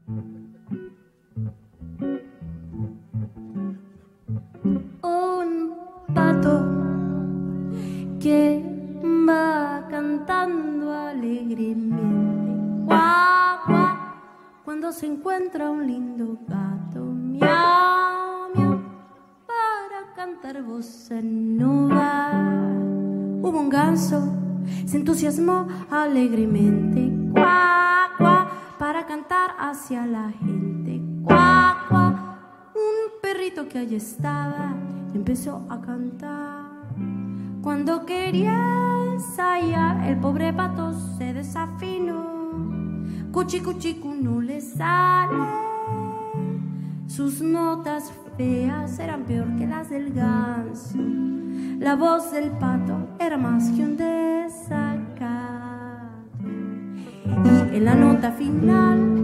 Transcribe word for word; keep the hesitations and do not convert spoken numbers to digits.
Un pato que va cantando alegremente, guau, guau, cuando se encuentra un lindo gato, miau, miau, para cantar bossa nova. Hubo un ganso, se entusiasmó alegremente, guau, guau, para cantar hacia la gente, guau, guau. Un perrito que allí estaba empezó a cantar. Cuando quería ensayar, el pobre pato se desafinó. Cuchi, cuchi, cu no le sale. Sus notas feas eran peor que las del ganso. La voz del pato era más que un desacato. Y en la nota final